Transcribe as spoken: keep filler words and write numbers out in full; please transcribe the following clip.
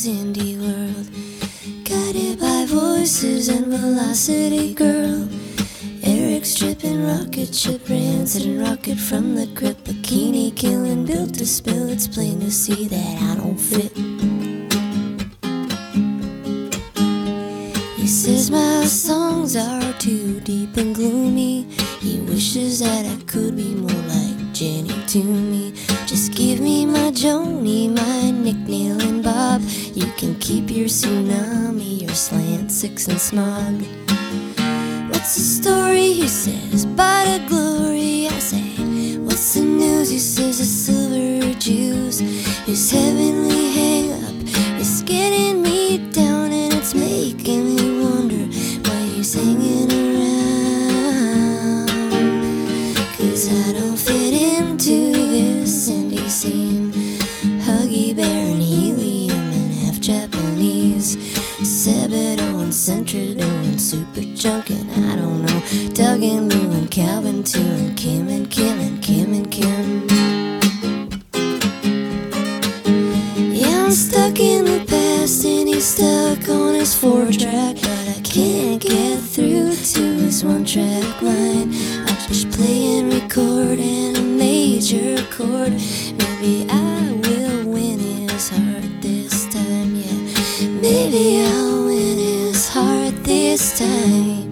his indie world, guided by voices and velocity, girl. Eric's dripping rocket ship, rancid and rocket from the grip, bikini killing, built to spill. It's plain to see that I don't fit. He says my songs are too deep and gloomy. He wishes that I could be more like Jenny to me. Just give me my Joni, my Nick, Neil and Bob. You can keep your tsunami, your slant six and smog. What's the story? He says, by the glory. I say, what's the news? He says, the silver juice. His heavenly hang up is getting me down, and it's making me wonder why he's hanging around. Cause I don't fit into this indie scene. Huggy Bear and helium and half Japanese, Sebadoh and Centrido and Super Junk and I don't know, Doug and Lou and Calvin too, and Kim and Kim and Kim and Kim. Yeah, I'm stuck in the past and he's stuck on his four track, but I can't get through to his one track line. I just play and record in a major chord. Maybe I will win his heart this time, yeah. Maybe I'll win his heart this time.